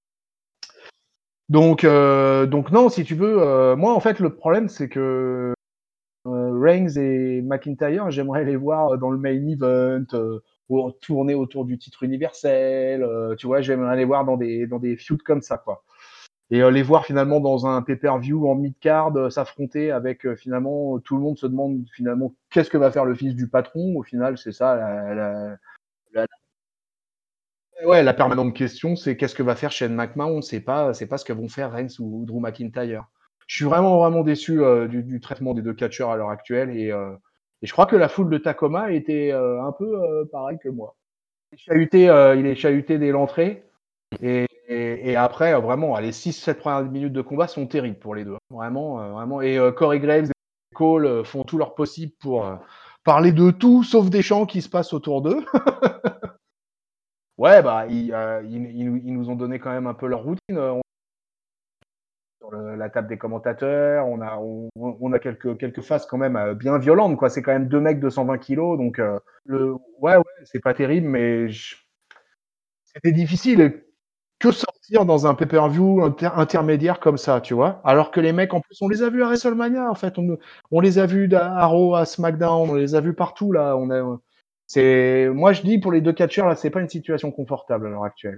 Donc, euh, donc non, si tu veux, euh, moi, en fait, le problème, c'est que euh, Reigns et McIntyre, j'aimerais les voir dans le main event, euh, tourner autour du titre universel, euh, tu vois, j'aimerais les voir dans des, dans des feuds comme ça, quoi. Et euh, les voir finalement dans un pay-per-view en mid-card euh, s'affronter avec euh, finalement tout le monde se demande finalement qu'est-ce que va faire le fils du patron. Au final, c'est ça la, la, la, la- ouais, la permanente question, c'est qu'est-ce que va faire Shane McMahon. C'est pas c'est pas ce que vont faire Reigns ou Drew McIntyre. Je suis vraiment vraiment déçu euh, du, du traitement des deux catcheurs à l'heure actuelle et, euh, et je crois que la foule de Tacoma était euh, un peu euh, pareil que moi. Il est chahuté, euh, il est chahuté dès l'entrée. Et, et, et après, euh, vraiment, les six sept premières minutes de combat sont terribles pour les deux. Vraiment, euh, vraiment. Et euh, Corey Graves et Cole euh, font tout leur possible pour euh, parler de tout sauf des chants qui se passent autour d'eux. Ouais, bah, ils, euh, ils, ils, ils nous ont donné quand même un peu leur routine. On, sur le- la table des commentateurs, on a, on, on a quelques, quelques phases quand même euh, bien violentes, quoi. C'est quand même deux mecs de cent vingt kilos, donc euh, le, ouais, ouais, c'est pas terrible, mais je- c'était difficile. Que sortir dans un pay-per-view inter- intermédiaire comme ça, tu vois? Alors que les mecs, en plus, on les a vus à WrestleMania, en fait. On, on les a vus à Raw, à SmackDown, on les a vus partout, là. On a, c'est, moi, je dis, pour les deux catcheurs, là, c'est pas une situation confortable à l'heure actuelle.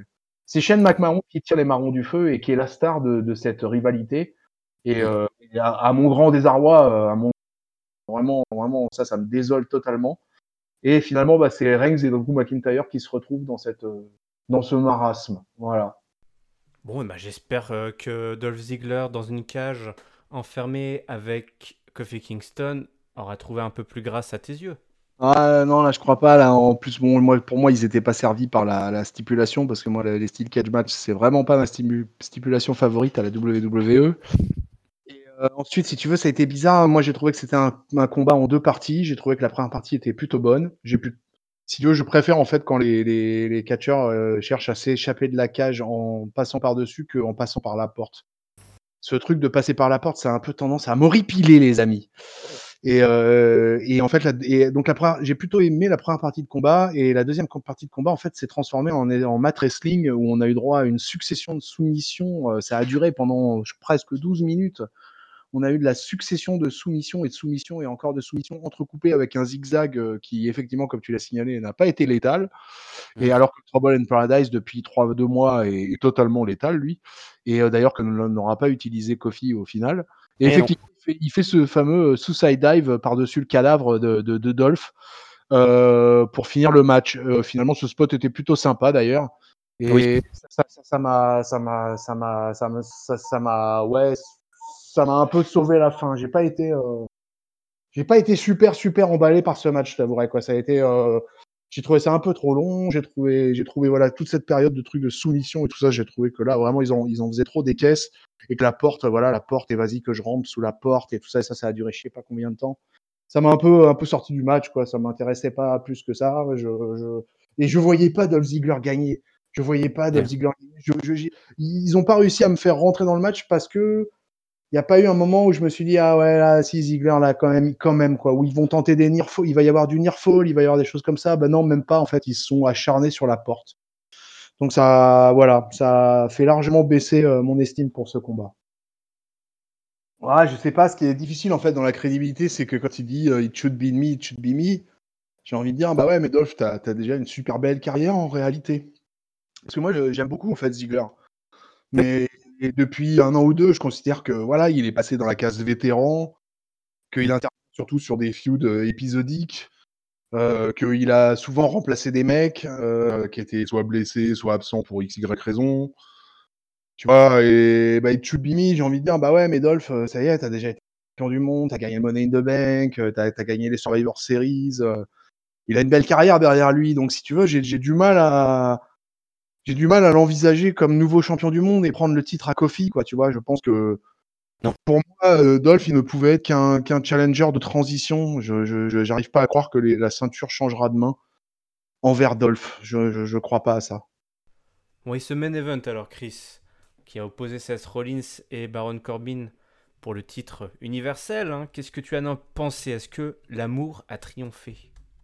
c'est Shane McMahon qui tire les marrons du feu et qui est la star de, de cette rivalité. Et, euh, et à, à mon grand désarroi, à mon vraiment, vraiment, ça, ça me désole totalement. Et finalement, bah, c'est Reigns et Drew McIntyre qui se retrouvent dans cette, euh, dans ce marasme. Voilà. Bon, bah, j'espère euh, que Dolph Ziggler, dans une cage, enfermé avec Kofi Kingston, aura trouvé un peu plus grâce à tes yeux. Ah non, là je crois pas. Là, en plus, bon, moi, pour moi, ils étaient pas servis par la, la stipulation parce que moi, les style cage match, c'est vraiment pas ma stimu- stipulation favorite à la W W E. Et euh, ensuite, si tu veux, ça a été bizarre. Moi, j'ai trouvé que c'était un, un combat en deux parties. J'ai trouvé que la première partie était plutôt bonne. J'ai pu, si tu veux, je préfère en fait quand les les, les catcheurs euh, cherchent à s'échapper de la cage en passant par dessus qu'en passant par la porte. Ce truc de passer par la porte, ça a un peu tendance à m'horripiler, les amis. Et, euh, et en fait, la, et donc la première, j'ai plutôt aimé la première partie de combat et la deuxième partie de combat, en fait, s'est transformée en, en mat wrestling où on a eu droit à une succession de soumissions. Euh, ça a duré pendant presque douze minutes. On a eu de la succession de soumissions et de soumissions et encore de soumissions entrecoupées avec un zigzag euh, qui, effectivement, comme tu l'as signalé, n'a pas été létal. Et alors que Trouble in Paradise, depuis trois, deux mois, est, est totalement létal, lui. Et euh, d'ailleurs, que l'on n'aura pas utilisé Kofi au final. Et Et non. effectivement, il fait, il fait ce fameux suicide dive par-dessus le cadavre de, de, de Dolph euh, pour finir le match. Euh, finalement, ce spot était plutôt sympa d'ailleurs. Et Oui. ça, ça, ça m'a, ça m'a, ça m'a, ça m'a, ça, ça m'a, ouais, ça m'a un peu sauvé la fin. J'ai pas été, euh, j'ai pas été super super emballé par ce match, je t'avouerai quoi. Ça a été, euh, j'ai trouvé ça un peu trop long. J'ai trouvé, j'ai trouvé voilà toute cette période de trucs de soumission et tout ça. J'ai trouvé que là vraiment ils en, ils en faisaient trop des caisses et que la porte, voilà la porte et vas-y que je rentre sous la porte et tout ça. Et ça, ça a duré je sais pas combien de temps. Ça m'a un peu un peu sorti du match quoi. Ça m'intéressait pas plus que ça. Je, je... Et je voyais pas Dolph Ziggler gagner. Je voyais pas Dolph Ziggler gagner. Je, je, ils ont pas réussi à me faire rentrer dans le match parce que il n'y a pas eu un moment où je me suis dit ah ouais là si Ziggler là quand même quand même quoi où ils vont tenter des near fall, il va y avoir du near fall, il va y avoir des choses comme ça. Ben non, même pas en fait, ils se sont acharnés sur la porte. Donc ça voilà, ça a fait largement baisser euh, mon estime pour ce combat. Ouais, je sais pas, ce qui est difficile en fait dans la crédibilité, c'est que quand il dit euh, it should be me, it should be me, j'ai envie de dire bah ouais mais Dolph, t'as as déjà une super belle carrière en réalité. Parce que moi je- j'aime beaucoup en fait Ziggler. Mais et depuis un an ou deux, je considère que voilà, il est passé dans la case vétéran, qu'il intervient surtout sur des feuds euh, épisodiques, euh, qu'il a souvent remplacé des mecs euh, qui étaient soit blessés, soit absents pour X Y raison. Tu vois, et bah, It Should Be Me, j'ai envie de dire, bah ouais, mais Dolph, euh, ça y est, t'as déjà été champion du monde, t'as gagné le Money in the Bank, euh, t'as as gagné les Survivor Series. Euh, il a une belle carrière derrière lui, donc si tu veux, j'ai du mal à j'ai du mal à l'envisager comme nouveau champion du monde et prendre le titre à Kofi, quoi. Tu vois, je pense que Non. pour moi, euh, Dolph, il ne pouvait être qu'un qu'un challenger de transition. Je je j'arrive pas à croire que les, la ceinture changera de main envers Dolph. Je, je je crois pas à ça. Oui, ce main event alors, Chris, qui a opposé Seth Rollins et Baron Corbin pour le titre universel, hein, qu'est-ce que tu en as pensé? Est-ce que l'amour a triomphé?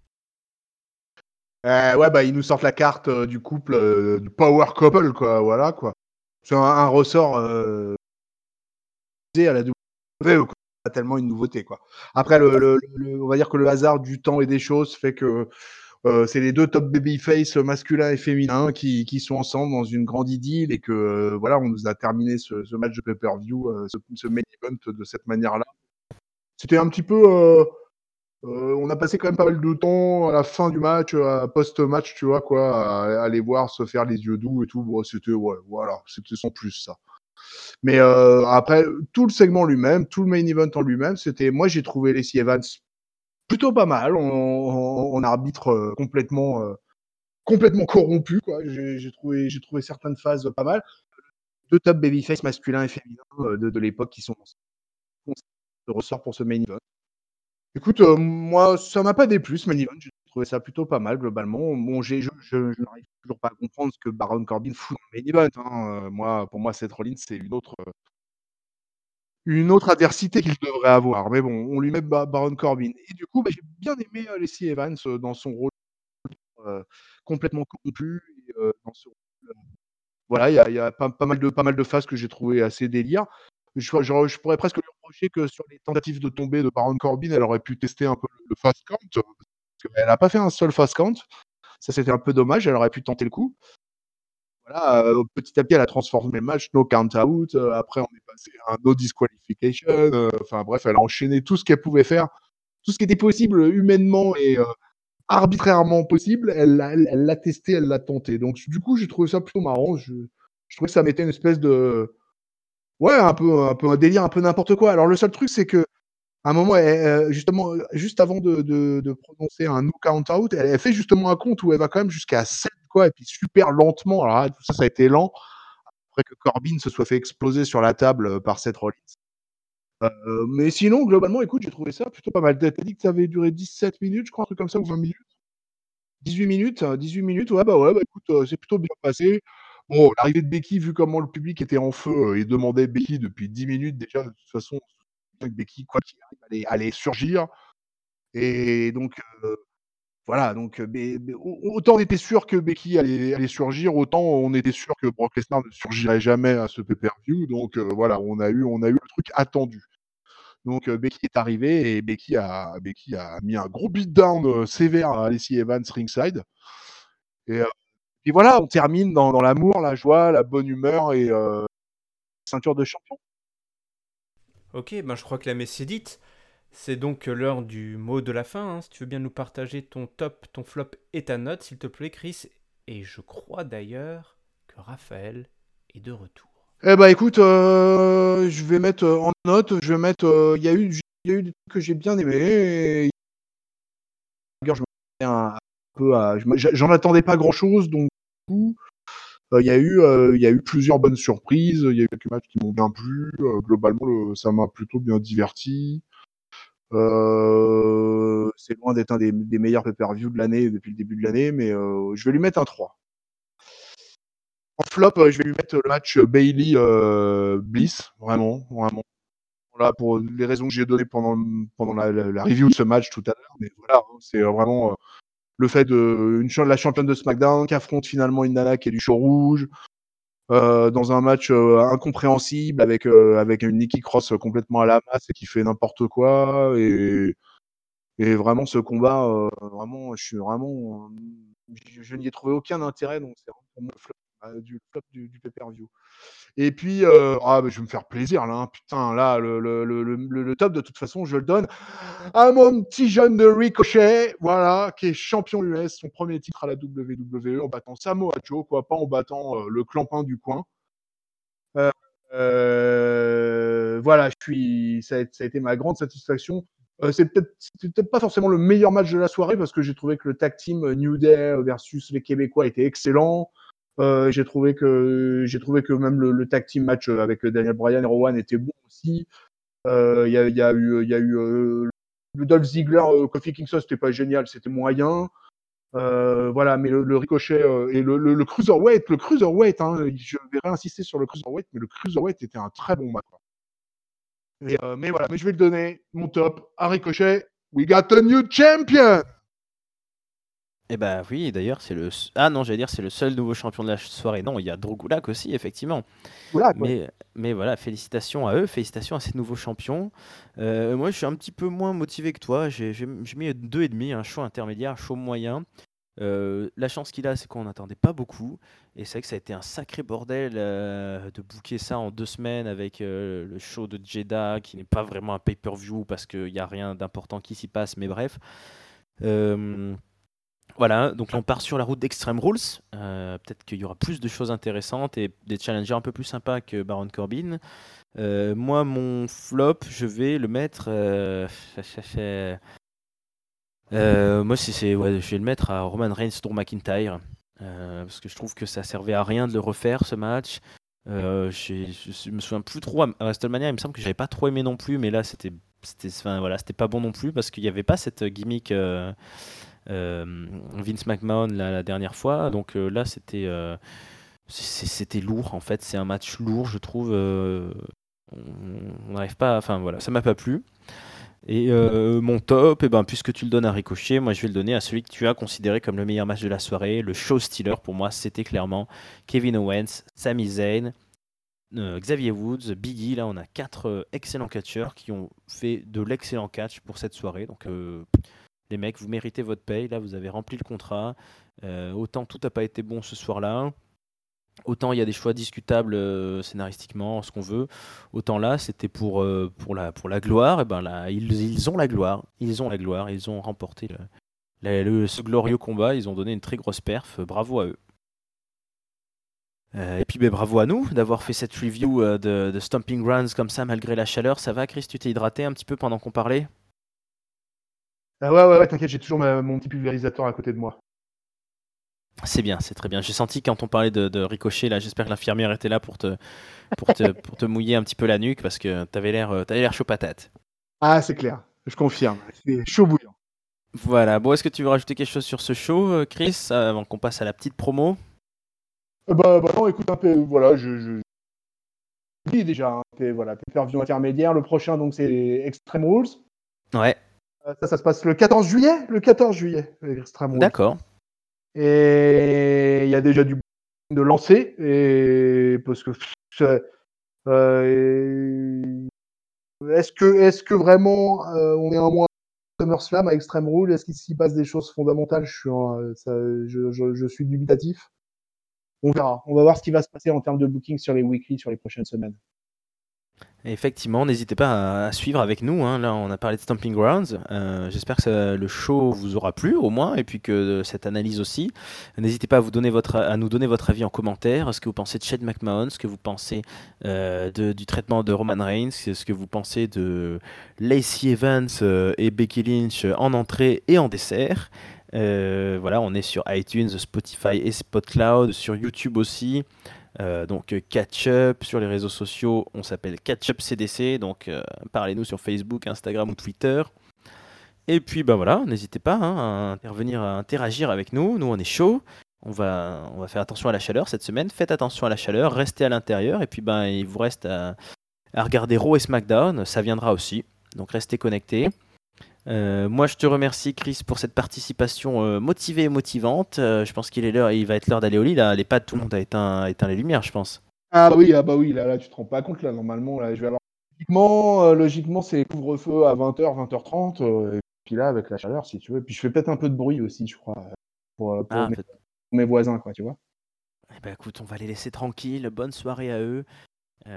Euh, ouais, bah ils nous sortent la carte euh, du couple, euh, du power couple, quoi. Voilà, quoi. C'est un, un ressort euh, à la W W E, quoi. Pas tellement une nouveauté, quoi. Après, le, le, le- on va dire que le hasard du temps et des choses fait que euh, c'est les deux top babyface masculin et féminin qui, qui sont ensemble dans une grande idylle et que euh, voilà, on nous a terminé ce, ce match de pay-per-view, euh, ce, ce main event de cette manière-là. C'était un petit peu, euh, euh, on a passé quand même pas mal de temps à la fin du match, à post-match, tu vois quoi, à, à aller voir se faire les yeux doux et tout. Bon, c'était ouais, voilà, c'était sans plus ça. Mais euh, après, tout le segment lui-même, tout le main event en lui-même, c'était, moi j'ai trouvé Lacey Evans plutôt pas mal. On, on, on arbitre euh, complètement, euh, complètement corrompu, quoi. J'ai, j'ai trouvé, j'ai trouvé certaines phases pas mal. Deux top babyface masculins et féminins euh, de, de l'époque qui sont de ressort pour ce main event. Écoute, euh, moi, ça m'a pas déplu ce main event. J'ai trouvé ça plutôt pas mal globalement. Bon, j'ai, je, je, je n'arrive toujours pas à comprendre ce que Baron Corbin fout dans le main event. Hein. Euh, moi, pour moi, Seth Rollins, c'est une autre, euh, une autre adversité qu'il devrait avoir. Mais bon, on lui met ba- Baron Corbin. Et du coup, bah, j'ai bien aimé euh, Lacey Evans euh, dans son rôle euh, complètement corrompu. Et, euh, dans ce rôle, euh, voilà, il y a, y a pas, pas mal de pas mal de phases que j'ai trouvé assez délire. Je, je, je pourrais presque lui reprocher que sur les tentatives de tomber de Baron Corbin, elle aurait pu tester un peu le fast count. Elle n'a pas fait un seul fast count. Ça, c'était un peu dommage. Elle aurait pu tenter le coup. voilà, euh, petit à petit, elle a transformé le match, no count out. Euh, après, on est passé à un no disqualification. euh, Enfin bref, elle a enchaîné tout ce qu'elle pouvait faire, tout ce qui était possible humainement et euh, arbitrairement possible. Elle l'a elle, elle l'a testé, elle l'a tenté. Donc du coup, j'ai trouvé ça plutôt marrant. Je, je trouvais que ça mettait une espèce de, ouais, un peu, un peu un délire, un peu n'importe quoi. Alors le seul truc, c'est que à un moment, elle, euh, justement, euh, juste avant de, de, de prononcer un no count out, elle, elle fait justement un compte où elle va quand même jusqu'à sept, quoi, et puis super lentement. Alors là, tout ça, ça a été lent. Après que Corbin se soit fait exploser sur la table euh, par Seth Rollins. Euh, mais sinon, globalement, écoute, j'ai trouvé ça plutôt pas mal. T'as t'as dit que ça avait duré dix-sept minutes, je crois, un truc comme ça, ou vingt minutes. dix-huit minutes, hein, dix-huit minutes, ouais, bah ouais, bah écoute, euh, c'est plutôt bien passé. Bon, l'arrivée de Becky, vu comment le public était en feu euh, et demandait Becky depuis dix minutes déjà, de toute façon, Becky, quoi qu'il arrive, allait, allait surgir. Et donc, euh, voilà, donc euh, mais- mais au- autant on était sûr que Becky allait, allait surgir, autant on était sûr que Brock Lesnar ne surgirait jamais à ce pay-per-view. Donc euh, voilà, on a eu, on a eu le truc attendu. Donc euh, Becky est arrivée et Becky a, Becky a mis un gros beatdown euh, sévère à Lacey Evans ringside. Et, euh, et voilà, on termine dans, dans l'amour, la joie, la bonne humeur et euh, ceinture de champion. Ok, ben je crois que la messe est dite. C'est donc l'heure du mot de la fin. Hein. Si tu veux bien nous partager ton top, ton flop et ta note, s'il te plaît, Chris. Et je crois d'ailleurs que Raphaël est de retour. Eh ben écoute, euh, je vais mettre euh, en note, je vais mettre, euh, il y a eu, il y a eu des trucs que j'ai bien aimés. Et je me un, un peu à, je me- j'en attendais pas grand chose, donc du coup, euh, il y a eu, euh, il y a eu plusieurs bonnes surprises. Il y a eu quelques matchs qui m'ont bien plu. Euh, globalement, le- ça m'a plutôt bien diverti. Euh, c'est loin d'être un des, des meilleurs pay-per-view de l'année depuis le début de l'année, mais euh, je vais lui mettre un trois. En flop, euh, je vais lui mettre le match Bailey euh, Bliss, vraiment, vraiment. Voilà, pour les raisons que j'ai données pendant, pendant la, la, la review de ce match tout à l'heure, mais voilà, hein, c'est vraiment euh, le fait de une, la championne de SmackDown qui affronte finalement une nana qui est du show rouge euh, dans un match euh, incompréhensible avec euh, avec une Nikki Cross complètement à la masse et qui fait n'importe quoi et et vraiment ce combat euh, vraiment je suis vraiment euh, je, je n'y ai trouvé aucun intérêt, donc c'est vraiment pour moi le flop, euh, du flop du, du pay-per-view. Et puis, euh, ah, bah, je vais me faire plaisir là, hein. Putain, là, le, le, le, le, le top, de toute façon, je le donne à mon petit jeune de Ricochet, voilà, qui est champion U S, son premier titre à la W W E, en battant Samoa Joe, quoi, pas en battant euh, le clampin du coin. Euh, euh, voilà, je suis, ça a, ça a été ma grande satisfaction. Euh, c'est peut-être, c'était peut-être pas forcément le meilleur match de la soirée parce que j'ai trouvé que le tag team New Day versus les Québécois était excellent. Euh, j'ai trouvé que j'ai trouvé que même le, le tag team match avec Daniel Bryan et Rowan était bon aussi. Il euh, y, a, y a eu il y a eu euh, le Dolph Ziggler, euh, Kofi Kingston, c'était pas génial, c'était moyen. Euh, voilà, mais le, le Ricochet euh, et le, le, le Cruiserweight, le Cruiserweight, hein, je vais réinsister sur le Cruiserweight, mais le Cruiserweight était un très bon match. Et, euh, mais voilà, mais je vais le donner, mon top, à Ricochet. We got a new champion! Eh bah oui, d'ailleurs, c'est le. Ah non, j'allais dire, c'est le seul nouveau champion de la soirée. Non, il y a Drew Gulak aussi, effectivement. Voilà, quoi. Mais, mais voilà, félicitations à eux, félicitations à ces nouveaux champions. Euh, moi, je suis un petit peu moins motivé que toi. J'ai j'ai- j'ai mis deux et demi, un chaud intermédiaire, chaud moyen. Euh, la chance qu'il a, c'est qu'on n'attendait pas beaucoup. Et c'est vrai que ça a été un sacré bordel euh, de booker ça en deux semaines avec euh, le show de Jeddah, qui n'est pas vraiment un pay-per-view parce qu'il n'y a rien d'important qui s'y passe, mais bref. Euh, voilà, donc là, on part sur la route d'Extreme Rules. Euh, peut-être qu'il y aura plus de choses intéressantes et des challengers un peu plus sympas que Baron Corbin. Euh, moi, mon flop, je vais le mettre. Euh, euh, moi, c'est, c'est- ouais, je vais le mettre à Roman Reigns, Drew McIntyre. Euh, parce que je trouve que ça servait à rien de le refaire ce match. Euh, j'ai- je me souviens plus trop à à WrestleMania, il me semble que j'avais pas trop aimé non plus, mais là c'était c'était enfin, voilà, c'était pas bon non plus parce qu'il n'y avait pas cette gimmick euh, euh, Vince McMahon la, la dernière fois. Donc euh, là c'était euh, c'est- c'était lourd en fait, c'est un match lourd je trouve. euh, on n'arrive pas, enfin voilà, ça m'a pas plu. Et euh, mon top, eh ben, puisque tu le donnes à Ricochet, moi je vais le donner à celui que tu as considéré comme le meilleur match de la soirée. Le show stealer pour moi, c'était clairement Kevin Owens, Sami Zayn, euh, Xavier Woods, Biggie. Là, on a quatre euh, excellents catcheurs qui ont fait de l'excellent catch pour cette soirée. Donc, euh, les mecs, vous méritez votre paye. Là, vous avez rempli le contrat. Euh, autant tout n'a pas été bon ce soir-là. Autant il y a des choix discutables euh, scénaristiquement, ce qu'on veut, autant là c'était pour, euh, pour, la, pour la gloire, et ben là ils, ils ont la gloire, ils ont la gloire, ils ont remporté le, la- le- ce glorieux combat, ils ont donné une très grosse perf, euh, bravo à eux. Euh, et puis ben, bravo à nous d'avoir fait cette review euh, de, de Stomping Grounds comme ça malgré la chaleur. Ça va Chris, tu t'es hydraté un petit peu pendant qu'on parlait? Ah ouais, ouais, ouais, t'inquiète, j'ai toujours ma- mon petit pulvérisateur à côté de moi. C'est bien, c'est très bien. J'ai senti quand on parlait de, de ricochet, là, j'espère que l'infirmière était là pour te, pour te, pour te mouiller un petit peu la nuque parce que t'avais l'air, euh, t'avais l'air chaud patate. Ah, c'est clair, je confirme. C'est chaud bouillant. Voilà. Bon, est-ce que tu veux rajouter quelque chose sur ce show, euh, Chris, avant qu'on passe à la petite promo? Euh, bah, bah non, écoute un peu, voilà, je, je... je dis déjà, hein, t'es, voilà, pay-per-view intermédiaire. Le prochain, donc, c'est Extreme Rules. Ouais, Euh, ça, ça se passe le quatorze juillet, le quatorze juillet, Extreme Rules. d'accord. Et il y a déjà du de lancer, et parce que euh, est-ce que, est-ce que vraiment euh, on est un mois SummerSlam à Extreme Rules? Est-ce qu'il s'y passe des choses fondamentales? Je suis, en- ça, je, je, je suis dubitatif. On verra. On va voir ce qui va se passer en termes de booking sur les weekly sur les prochaines semaines. Effectivement, n'hésitez pas à, à suivre avec nous, hein. Là, on a parlé de Stomping Grounds. Euh, j'espère que ça- le show vous aura plu au moins, et puis que euh, cette analyse aussi. N'hésitez pas à, vous donner votre, à nous donner votre avis en commentaire. Ce que vous pensez de Shane McMahon, ce que vous pensez euh, de- du traitement de Roman Reigns, ce que vous pensez de Lacey Evans euh, et Becky Lynch en entrée et en dessert. Euh, voilà, on est sur iTunes, Spotify et SpotCloud, sur YouTube aussi. Euh, donc euh, Catch Up sur les réseaux sociaux, on s'appelle Catch Up C D C, donc euh, parlez-nous sur Facebook, Instagram ou Twitter. Et puis bah voilà, n'hésitez pas hein, à intervenir, à interagir avec nous. Nous on est chaud. On va, on va faire attention à la chaleur cette semaine. Faites attention à la chaleur, restez à l'intérieur et puis ben il vous reste à, à regarder Raw et SmackDown, ça viendra aussi. Donc restez connectés. Euh, moi, je te remercie, Chris, pour cette participation euh, motivée et motivante. Euh, je pense qu'il est l'heure, il va être l'heure d'aller au lit. Là, les pads, tout le monde a éteint, éteint les lumières, je pense. Ah bah oui, ah bah oui, là, là tu te rends pas compte, là, normalement, là, je vais avoir... Logiquement, euh, logiquement c'est couvre-feu à vingt heures, vingt heures trente, euh, et puis là, avec la chaleur, si tu veux. Puis je fais peut-être un peu de bruit aussi, je crois, euh, pour, euh, pour Ah, mes, peut- pour mes voisins, quoi, tu vois. eh ben, écoute, on va les laisser tranquilles. Bonne soirée à eux. Euh,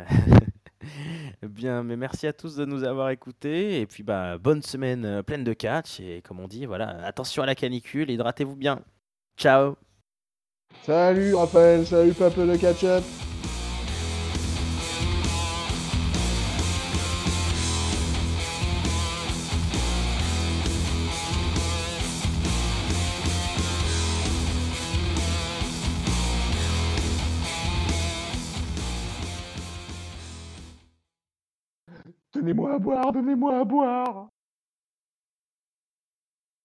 Bien, mais merci à tous de nous avoir écoutés. Et puis, bah, bonne semaine euh, pleine de catch. Et comme on dit, voilà, attention à la canicule, hydratez-vous bien. Ciao! Salut Raphaël, salut peuple de catch-up. Donnez-moi à boire, donnez-moi à boire.